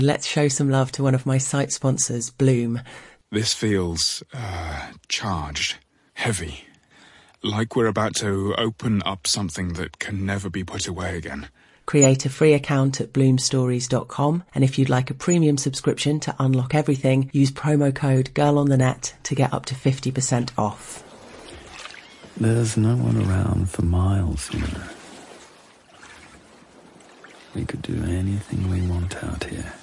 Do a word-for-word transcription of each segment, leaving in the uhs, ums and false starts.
Let's show some love to one of my site sponsors, Bloom. This feels, uh, charged, heavy. Like we're about to open up something that can never be put away again. Create a free account at bloom stories dot com, and if you'd like a premium subscription to unlock everything, use promo code GIRLONTHENET to get up to fifty percent off. There's no one around for miles, you know. We could do anything we want out here.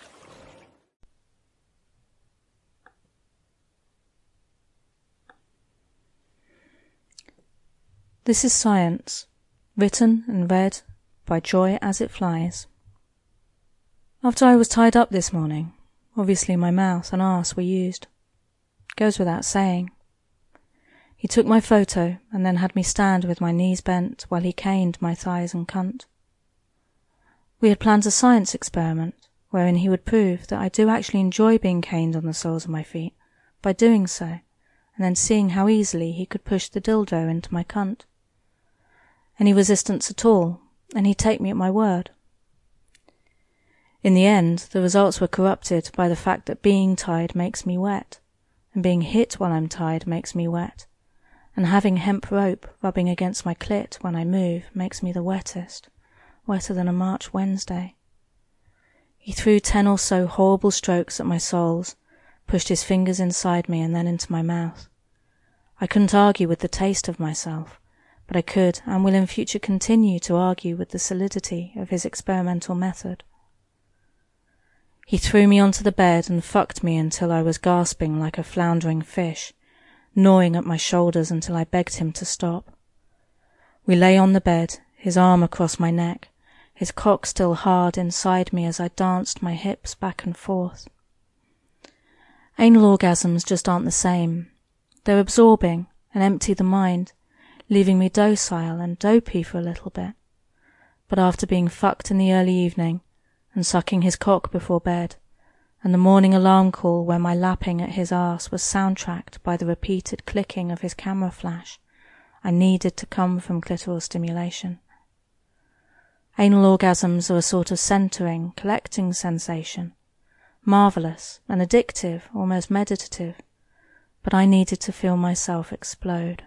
This is Science, written and read by Joy As It Flies. After I was tied up this morning, obviously my mouth and arse were used. Goes without saying. He took my photo and then had me stand with my knees bent while he caned my thighs and cunt. We had planned a science experiment wherein he would prove that I do actually enjoy being caned on the soles of my feet by doing so, and then seeing how easily he could push the dildo into my cunt. Any resistance at all, and he'd take me at my word. In the end, the results were corrupted by the fact that being tied makes me wet, and being hit while I'm tied makes me wet, and having hemp rope rubbing against my clit when I move makes me the wettest, wetter than a March Wednesday. He threw ten or so horrible strokes at my soles, pushed his fingers inside me and then into my mouth. I couldn't argue with the taste of myself, but I could and will in future continue to argue with the solidity of his experimental method. He threw me onto the bed and fucked me until I was gasping like a floundering fish, gnawing at my shoulders until I begged him to stop. We lay on the bed, his arm across my neck, his cock still hard inside me as I danced my hips back and forth. Anal orgasms just aren't the same. They're absorbing and empty the mind, leaving me docile and dopey for a little bit. But after being fucked in the early evening, and sucking his cock before bed, and the morning alarm call where my lapping at his arse was soundtracked by the repeated clicking of his camera flash, I needed to come from clitoral stimulation. Anal orgasms are a sort of centering, collecting sensation, marvellous and addictive, almost meditative, but I needed to feel myself explode.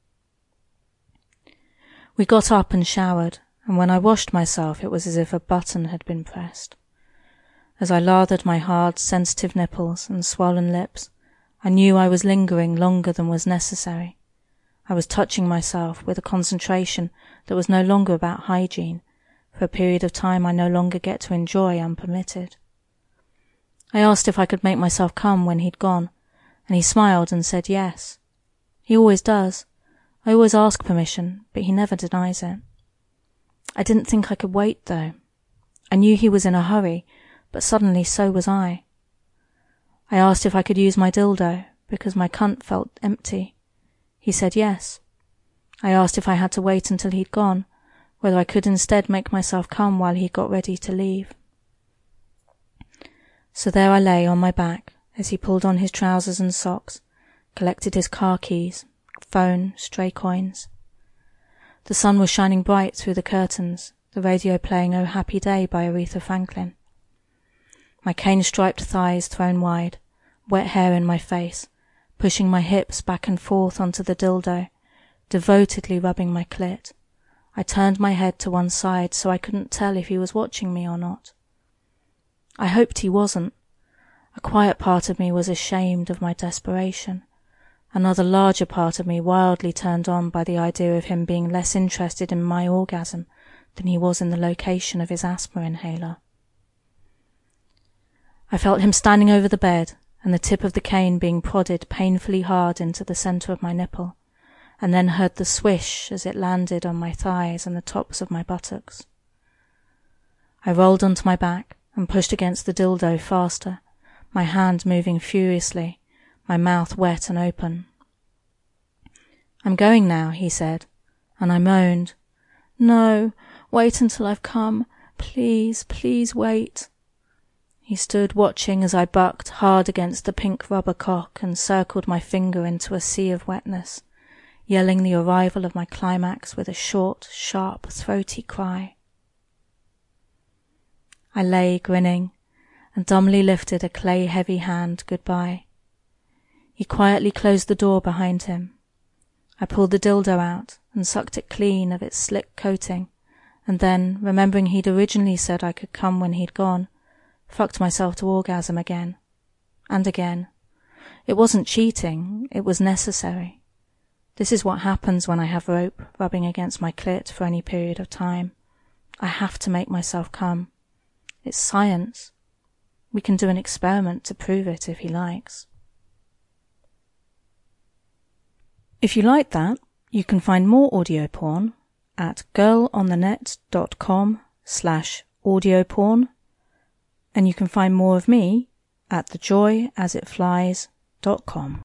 We got up and showered, and when I washed myself it was as if a button had been pressed. As I lathered my hard, sensitive nipples and swollen lips, I knew I was lingering longer than was necessary. I was touching myself with a concentration that was no longer about hygiene, for a period of time I no longer get to enjoy unpermitted. I asked if I could make myself come when he'd gone, and he smiled and said yes. He always does. I always ask permission, but he never denies it. I didn't think I could wait, though. I knew he was in a hurry, but suddenly so was I. I asked if I could use my dildo, because my cunt felt empty. He said yes. I asked if I had to wait until he'd gone, whether I could instead make myself come while he got ready to leave. So there I lay on my back, as he pulled on his trousers and socks, collected his car keys, phone, stray coins. The sun was shining bright through the curtains, the radio playing Oh Happy Day by Aretha Franklin. My cane-striped thighs thrown wide, wet hair in my face, pushing my hips back and forth onto the dildo, devotedly rubbing my clit. I turned my head to one side so I couldn't tell if he was watching me or not. I hoped he wasn't. A quiet part of me was ashamed of my desperation. Another larger part of me wildly turned on by the idea of him being less interested in my orgasm than he was in the location of his asthma inhaler. I felt him standing over the bed, and the tip of the cane being prodded painfully hard into the centre of my nipple, and then heard the swish as it landed on my thighs and the tops of my buttocks. I rolled onto my back and pushed against the dildo faster, my hand moving furiously, my mouth wet and open. I'm going now, he said, and I moaned. No, wait until I've come. Please, please wait. He stood watching as I bucked hard against the pink rubber cock and circled my finger into a sea of wetness, yelling the arrival of my climax with a short, sharp, throaty cry. I lay grinning, and dumbly lifted a clay-heavy hand goodbye. He quietly closed the door behind him. I pulled the dildo out and sucked it clean of its slick coating, and then, remembering he'd originally said I could come when he'd gone, fucked myself to orgasm again. And again. It wasn't cheating, it was necessary. This is what happens when I have rope rubbing against my clit for any period of time. I have to make myself come. It's science. We can do an experiment to prove it if he likes. If you like that, you can find more audio porn at girlonthenet.com slash audio porn, and you can find more of me at thejoyasitflies dot com.